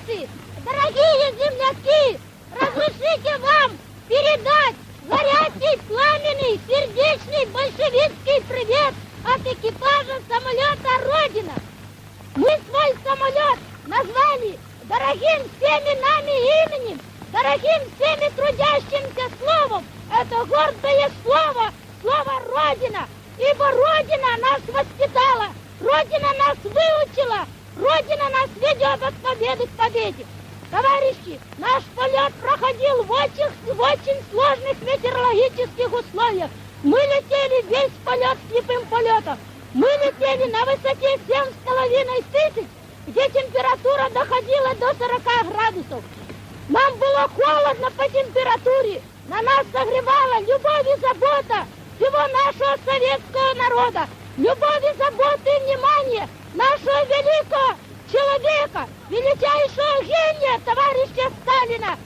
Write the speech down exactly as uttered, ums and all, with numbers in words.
товарищи, дорогие земляки, разрешите вам передать горячий, пламенный, сердечный большевистский привет от экипажа самолета «Родина». Мы свой самолет назвали дорогим всеми нами именем, дорогим всеми трудящимся словом. Это гордое слово, слово «Родина». Ибо Родина нас воспитала, Родина нас выучила, Родина нас ведет от победы к победе. Товарищи, наш полет проходил в очень, в очень сложных метеорологических условиях. Мы летели весь полет слепым полетом. Мы летели на высоте семь с половиной тысяч, где температура доходила до сорока градусов. Нам было холодно по температуре, на нас согревала любовь и забота всего нашего советского народа, любовь и забота и внимание нашего великого человека, величайшего гения, товарища Сталина,